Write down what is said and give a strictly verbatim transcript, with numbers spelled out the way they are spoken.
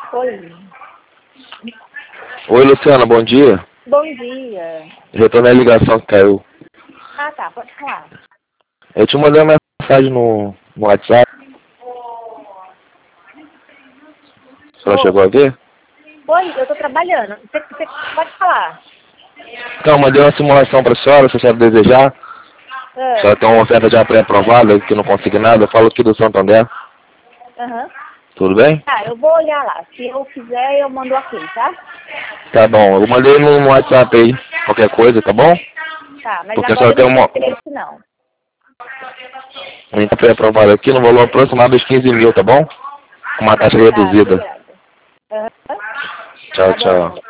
Oi. Oi, Luciana, bom dia. Bom dia. Retornei a ligação que caiu. Ah, tá, pode falar. Eu te mandei uma mensagem no, no WhatsApp. A senhora Oi. chegou a ver? Oi, eu tô trabalhando. Você, você pode falar. Então, eu mandei uma simulação para a senhora, se a senhora desejar. A Ah, senhora tem uma oferta já pré-aprovada, que não consegui nada. Eu falo aqui do Santander. Aham. Tudo bem? Tá, eu vou olhar lá. Se eu quiser, eu mando ok, tá? Tá bom, eu mandei no, no WhatsApp aí, qualquer coisa, tá bom? Tá, mas Porque a agora senhora eu não tem uma, tenho interesse, não. uma pré-aprovada aqui no valor aproximado dos quinze mil, tá bom? Com uma Tá, taxa tá, reduzida. obrigada. Aham. Tchau, Tá bom. tchau.